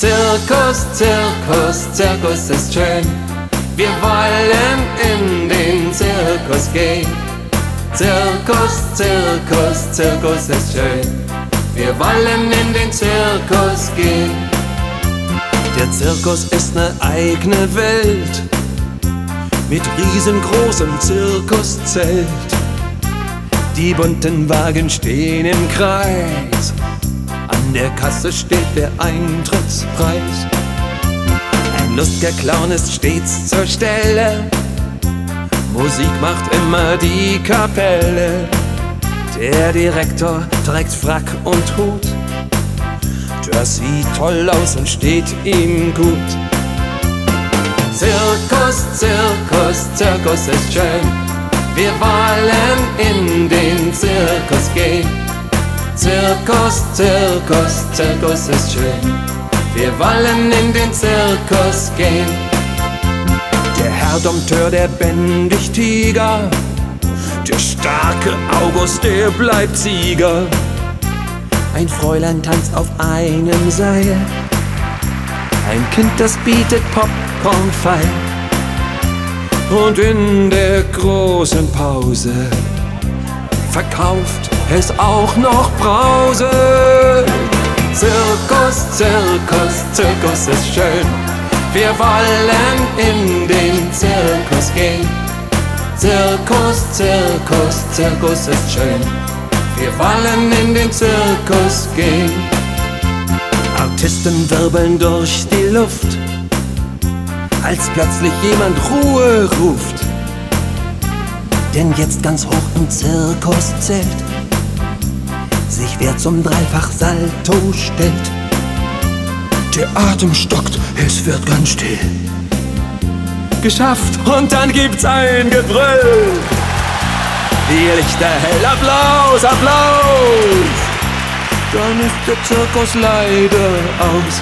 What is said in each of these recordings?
Zirkus, Zirkus, Zirkus ist schön. Wir wollen in den Zirkus gehen. Zirkus, Zirkus, Zirkus ist schön. Wir wollen in den Zirkus gehen. Der Zirkus ist ne eigene Welt mit riesengroßem Zirkuszelt. Die bunten Wagen stehen im Kreis, an der Kasse steht der Eintrittspreis. Ein lustiger Clown ist stets zur Stelle, Musik macht immer die Kapelle. Der Direktor trägt Frack und Hut, das sieht toll aus und steht ihm gut. Zirkus, Zirkus, Zirkus ist schön. Wir wollen in den Zirkus gehen. Zirkus, Zirkus, Zirkus ist schön. Wir wollen in den Zirkus gehen. Der Herr Dompteur, der bändigt Tiger, der starke August, der bleibt Sieger. Ein Fräulein tanzt auf einem Seil, ein Kind, das bietet Popcorn feil. Und in der großen Pause verkauft es auch noch Brause. Zirkus, Zirkus, Zirkus ist schön. Wir wollen in den Zirkus gehen. Zirkus, Zirkus, Zirkus ist schön. Wir wollen in den Zirkus gehen. Artisten wirbeln durch die Luft, als plötzlich jemand Ruhe ruft. Denn jetzt ganz hoch im Zirkuszelt sich wer zum Dreifach-Salto stellt. Der Atem stockt, es wird ganz still. Geschafft, und dann gibt's ein Gebrüll. Die Lichter hell, Applaus, Applaus. Dann ist der Zirkus leider aus.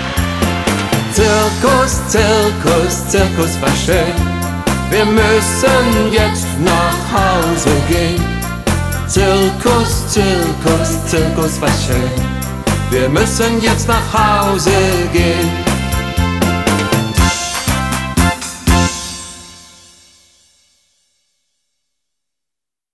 Zirkus, Zirkus, Zirkus war schön. Wir müssen jetzt nach Hause gehen. Zirkus, Zirkus, Zirkus war schön. Wir müssen jetzt nach Hause gehen.